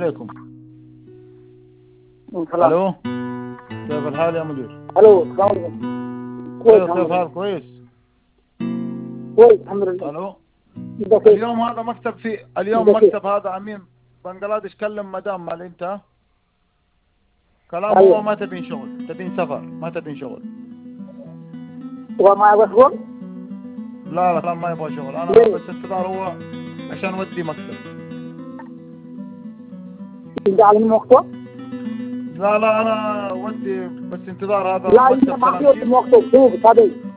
عليكم. سلام. الو، كيف الحال يا مدير؟ الو السلام عليكم. كويس كيف الحال؟ كويس. كويس الحمد لله. الو، كيف؟ اليوم هذا مكتب اليوم مكتب هذا امين بنغلاديش كلم مدام مال انت كلام أيوه. هو ما تبين شغل، تبين سفر، ما تبين شغل. هو ما يبغى شغل؟ لا لا ما يبغى شغل، انا ليه؟ بس انتظار هو عشان ودي مكتب. انت على المكتب؟ لا انا ودي بس انتظار هذا لا انت مكتب ما سلام في شيف. مكتب، شوف صديق